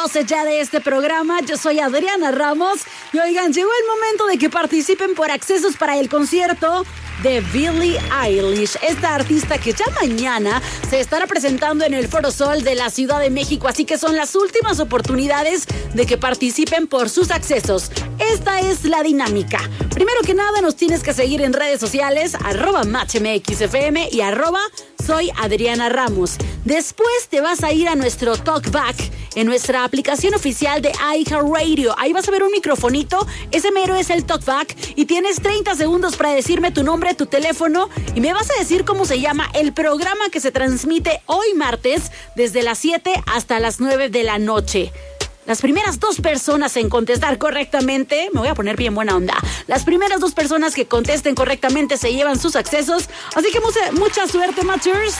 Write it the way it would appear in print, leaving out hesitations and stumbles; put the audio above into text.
voces ya de este programa. Yo soy Adriana Ramos. Y oigan, llegó el momento de que participen por accesos para el concierto de Billie Eilish, esta artista que ya mañana se estará presentando en el Foro Sol de la Ciudad de México, así que son las últimas oportunidades de que participen por sus accesos. Esta es la dinámica. Primero que nada, nos tienes que seguir en redes sociales, @MatchMXFM y @Soy Adriana Ramos. Después te vas a ir a nuestro Talkback en nuestra aplicación oficial de iHeartRadio. Ahí vas a ver un microfonito, ese mero es el Talkback y tienes 30 segundos para decirme tu nombre, tu teléfono y me vas a decir cómo se llama el programa que se transmite hoy martes desde las 7 hasta las 9 de la noche. Las primeras 2 personas en contestar correctamente, me voy a poner bien buena onda, las primeras 2 personas que contesten correctamente se llevan sus accesos, así que mucha suerte, Matchers.